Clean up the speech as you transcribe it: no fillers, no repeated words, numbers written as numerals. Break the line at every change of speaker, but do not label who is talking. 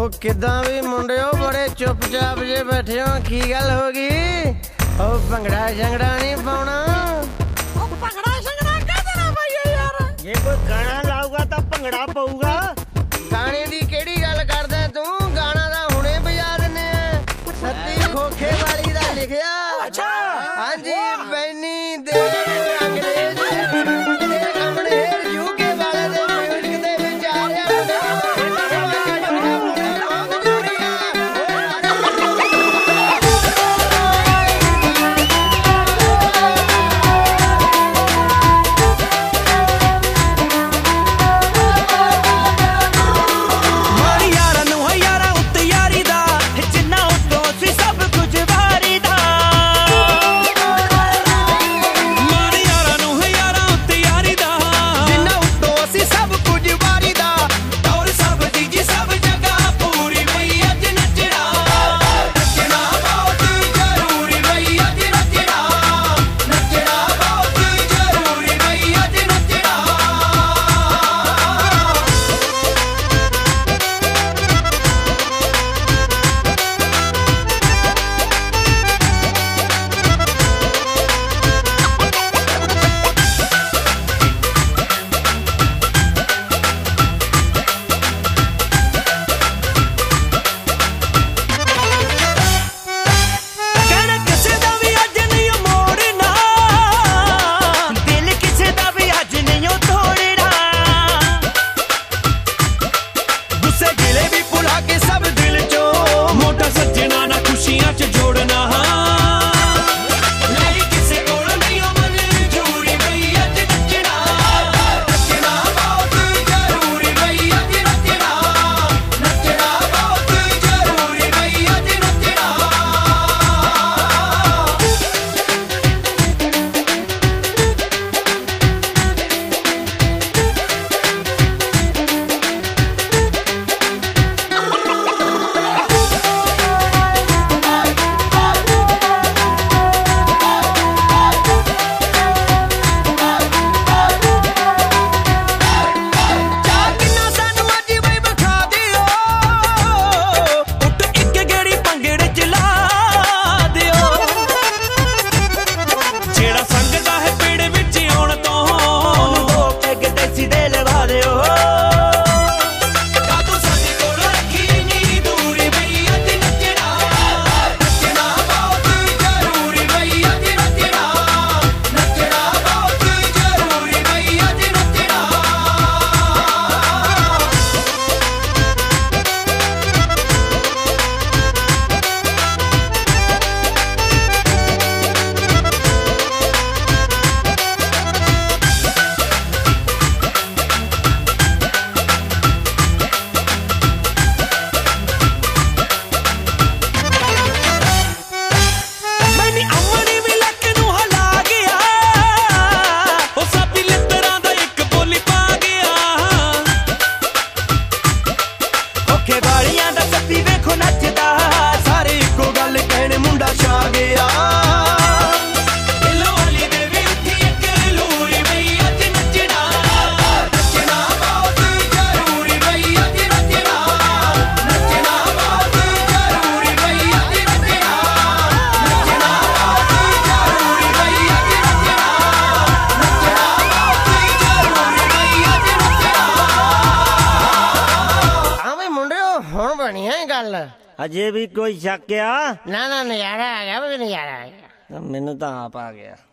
किदां भी मुंडियो बड़े चुपचाप जे बैठे हो, की गल होगी? ओ भंगड़ा शंगड़ा नहीं पाउणा?
भंगड़ा शंगड़ा कह देना भाई यार,
जे कोई गाना लाऊगा तो भंगड़ा पऊगा। गाने दी केड़ी गल करदा तू? गाना दा हुणे बजा दिन्ने आ। सत्ती खोखे वाली दा लिखिया।
अच्छा
हां जी, बैनी दे अंग्रेज दे कमणे यूके वाले दे म्यूजिक दे विच आ रहा। अजे भी कोई शक आ? ना ना, नजारा आ गया, नजारा आ गया। मैनू तो आप आ गया।